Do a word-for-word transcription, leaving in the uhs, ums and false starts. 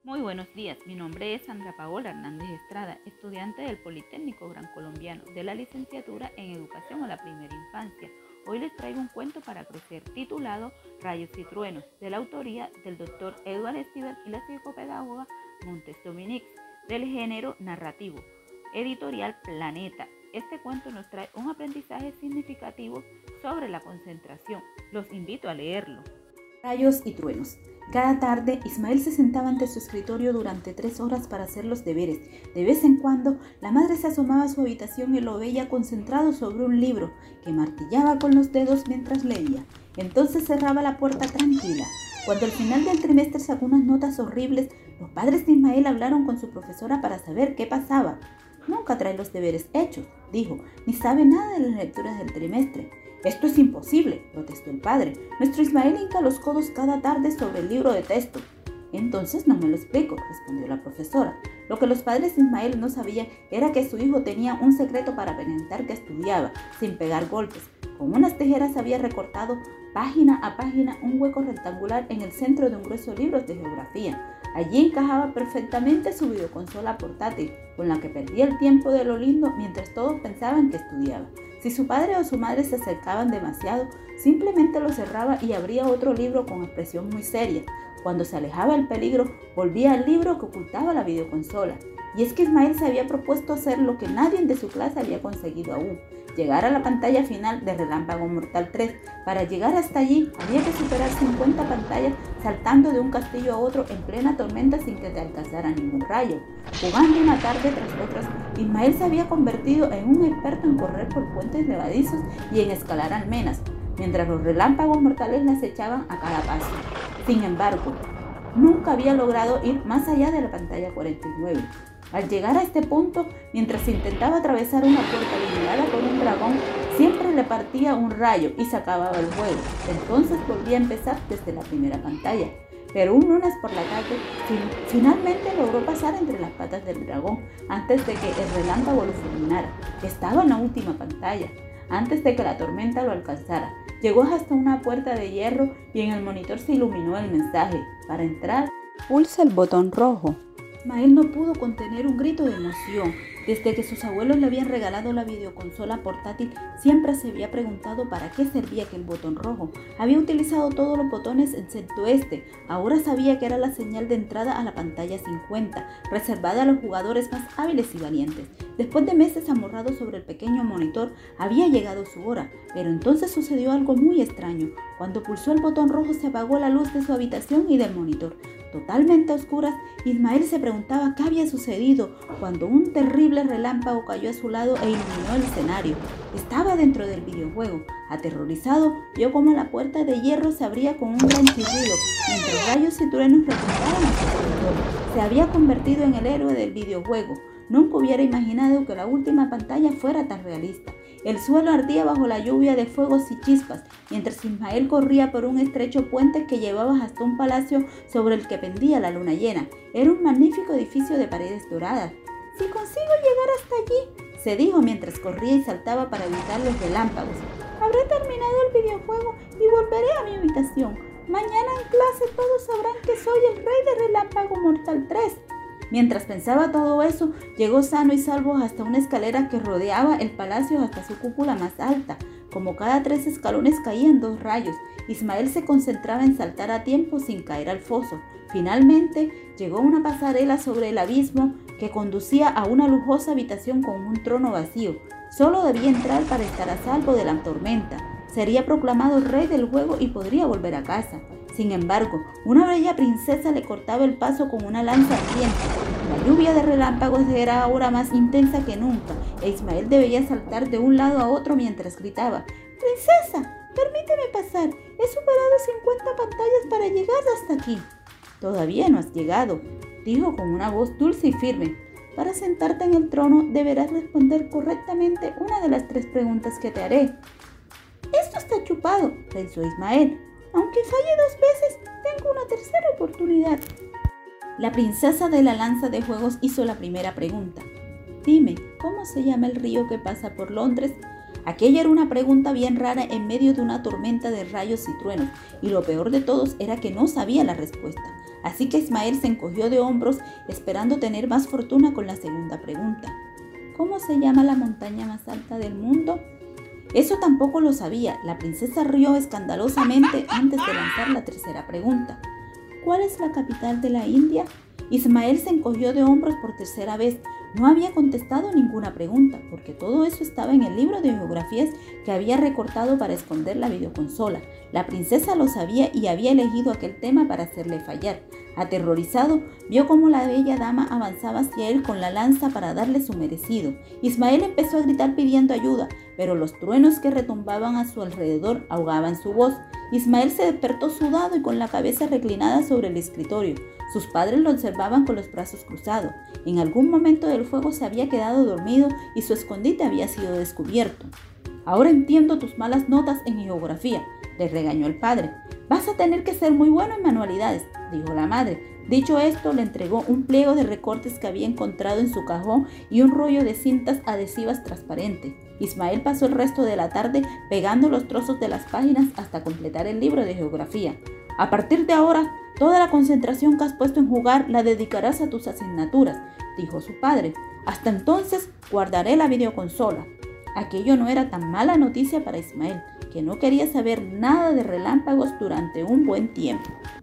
Muy buenos días, mi nombre es Sandra Paola Hernández Estrada, estudiante del Politécnico Gran Colombiano de la licenciatura en Educación a la Primera Infancia. Hoy les traigo un cuento para crecer titulado Rayos y Truenos, de la autoría del doctor Edward Stivel y la psicopedagoga Montes Dominics, del género narrativo, editorial Planeta. Este cuento nos trae un aprendizaje significativo sobre la concentración. Los invito a leerlo. Rayos y truenos. Cada tarde, Ismael se sentaba ante su escritorio durante tres horas para hacer los deberes. De vez en cuando, la madre se asomaba a su habitación y lo veía concentrado sobre un libro, que martillaba con los dedos mientras leía. Entonces cerraba la puerta tranquila. Cuando al final del trimestre sacó unas notas horribles, los padres de Ismael hablaron con su profesora para saber qué pasaba. «Nunca trae los deberes hechos», dijo, «ni sabe nada de las lecturas del trimestre». «Esto es imposible», protestó el padre. «Nuestro Ismael hinca los codos cada tarde sobre el libro de texto». «Entonces no me lo explico», respondió la profesora. Lo que los padres de Ismael no sabían era que su hijo tenía un secreto para aparentar que estudiaba, sin pegar golpes. Con unas tijeras había recortado página a página un hueco rectangular en el centro de un grueso libro de geografía. Allí encajaba perfectamente su videoconsola portátil, con la que perdía el tiempo de lo lindo mientras todos pensaban que estudiaba. Si su padre o su madre se acercaban demasiado, simplemente lo cerraba y abría otro libro con expresión muy seria. Cuando se alejaba el peligro, volvía al libro que ocultaba la videoconsola. Y es que Ismael se había propuesto hacer lo que nadie de su clase había conseguido aún: llegar a la pantalla final de Relámpago Mortal tres. Para llegar hasta allí, había que superar cincuenta pantallas saltando de un castillo a otro en plena tormenta sin que te alcanzara ningún rayo. Jugando una tarde tras otra, Ismael se había convertido en un experto en correr por puentes levadizos y en escalar almenas, mientras los relámpagos mortales le acechaban a cada paso. Sin embargo, nunca había logrado ir más allá de la pantalla cuarenta y nueve. Al llegar a este punto, mientras intentaba atravesar una puerta vigilada por un dragón, siempre le partía un rayo y se acababa el juego. Entonces volvía a empezar desde la primera pantalla. Pero un lunes por la tarde, finalmente logró pasar entre las patas del dragón antes de que el relámpago lo fulminara. Estaba en la última pantalla, antes de que la tormenta lo alcanzara. Llegó hasta una puerta de hierro y en el monitor se iluminó el mensaje: para entrar, pulsa el botón rojo. Ismael no pudo contener un grito de emoción. Desde que sus abuelos le habían regalado la videoconsola portátil, siempre se había preguntado para qué servía aquel botón rojo. Había utilizado todos los botones excepto este. Ahora sabía que era la señal de entrada a la pantalla cincuenta, reservada a los jugadores más hábiles y valientes. Después de meses amorrado sobre el pequeño monitor, había llegado su hora, pero entonces sucedió algo muy extraño. Cuando pulsó el botón rojo, se apagó la luz de su habitación y del monitor. Totalmente a oscuras, Ismael se preguntaba qué había sucedido cuando un terrible relámpago cayó a su lado e iluminó el escenario. Estaba dentro del videojuego. Aterrorizado, vio cómo la puerta de hierro se abría con un gran chirrido, mientras rayos y truenos retumbaban a su alrededor. Se había convertido en el héroe del videojuego. Nunca hubiera imaginado que la última pantalla fuera tan realista. El suelo ardía bajo la lluvia de fuegos y chispas, mientras Ismael corría por un estrecho puente que llevaba hasta un palacio sobre el que pendía la luna llena. Era un magnífico edificio de paredes doradas. «Si consigo llegar hasta allí», se dijo mientras corría y saltaba para evitar los relámpagos, «habré terminado el videojuego y volveré a mi habitación. Mañana en clase todos sabrán que soy el rey de Relámpago Mortal tres». Mientras pensaba todo eso, llegó sano y salvo hasta una escalera que rodeaba el palacio hasta su cúpula más alta. Como cada tres escalones caían dos rayos, Ismael se concentraba en saltar a tiempo sin caer al foso. Finalmente, llegó a una pasarela sobre el abismo que conducía a una lujosa habitación con un trono vacío. Solo debía entrar para estar a salvo de la tormenta. Sería proclamado rey del juego y podría volver a casa. Sin embargo, una bella princesa le cortaba el paso con una lanza ardiente. La lluvia de relámpagos era ahora más intensa que nunca, e Ismael debía saltar de un lado a otro mientras gritaba: «¡Princesa, permíteme pasar! He superado cincuenta pantallas para llegar hasta aquí». «Todavía no has llegado», dijo con una voz dulce y firme. «Para sentarte en el trono deberás responder correctamente una de las tres preguntas que te haré». «Esto está chupado», pensó Ismael. «Aunque falle dos veces, tengo una tercera oportunidad». La princesa de la lanza de juegos hizo la primera pregunta. «Dime, ¿cómo se llama el río que pasa por Londres?» Aquella era una pregunta bien rara en medio de una tormenta de rayos y truenos, y lo peor de todos era que no sabía la respuesta. así que Ismael se encogió de hombros esperando tener más fortuna con la segunda pregunta. ¿Cómo se llama la montaña más alta del mundo? Eso tampoco lo sabía. La princesa rió escandalosamente antes de lanzar la tercera pregunta. ¿Cuál es la capital de la India? Ismael se encogió de hombros por tercera vez. No había contestado ninguna pregunta, porque todo eso estaba en el libro de geografías que había recortado para esconder la videoconsola. La princesa lo sabía y había elegido aquel tema para hacerle fallar. Aterrorizado, vio cómo la bella dama avanzaba hacia él con la lanza para darle su merecido. Ismael empezó a gritar pidiendo ayuda, pero los truenos que retumbaban a su alrededor ahogaban su voz. Ismael se despertó sudado y con la cabeza reclinada sobre el escritorio. Sus padres lo observaban con los brazos cruzados. En algún momento del fuego se había quedado dormido y su escondite había sido descubierto. Ahora entiendo tus malas notas en geografía, le regañó el padre. Vas a tener que ser muy bueno en manualidades, dijo la madre. Dicho esto, le entregó un pliego de recortes que había encontrado en su cajón y un rollo de cintas adhesivas transparentes. Ismael pasó el resto de la tarde pegando los trozos de las páginas hasta completar el libro de geografía. A partir de ahora, toda la concentración que has puesto en jugar la dedicarás a tus asignaturas, dijo su padre. Hasta entonces guardaré la videoconsola. Aquello no era tan mala noticia para Ismael, que no quería saber nada de relámpagos durante un buen tiempo.